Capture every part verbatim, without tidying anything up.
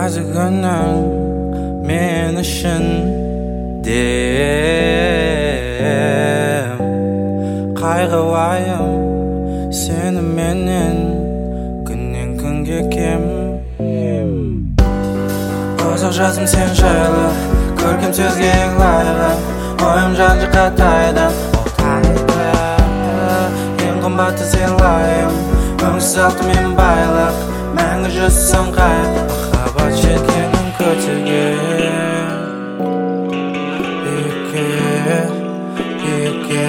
naziginin men üçün dem kaygı vayım seni menen günden günge kem Ozak жазым sen жайлы көркем сөзге ең лайығы ойым жан жаққа тайды ең қымбатты сен лайым өңсіз алты мен байлық мәңгі жүрсің қайық махаббат жеткенін көтерген биікке биікке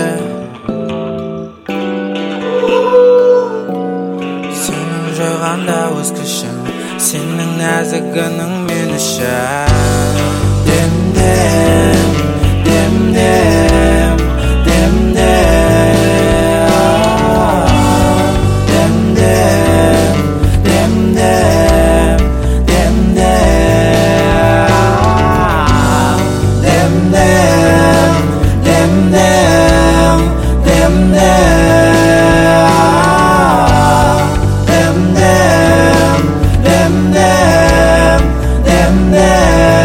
сенің жойғанда өз күшің сенің нәзігінің мен үшін Dem-dem, dem-dem, dem-dem Dem-dem, dem-dem, dem-dem Dem-dem, dem-dem, dem-dem Dem-dem, dem-dem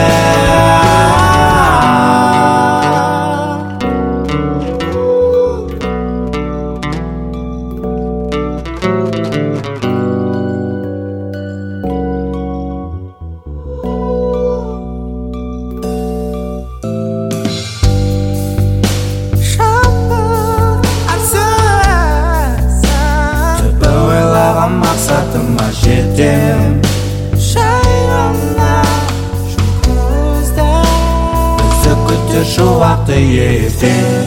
Maqsadıma жетем Шайрана şu көзді Бізді күтер шуақты ертең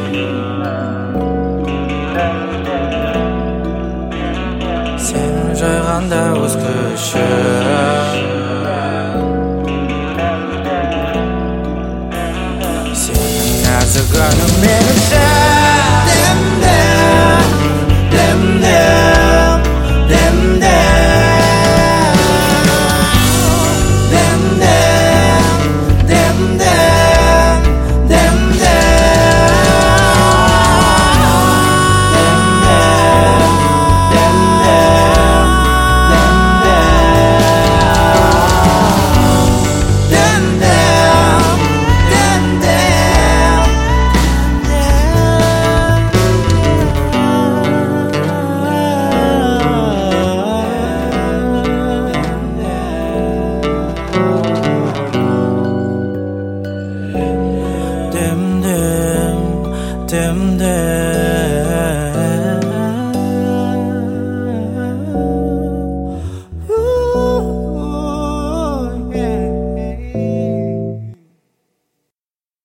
Сенің жайғанда өз күшің Сенің нәзігінің мен үшін Dem-dem, dem-dem Dem dem, dem dem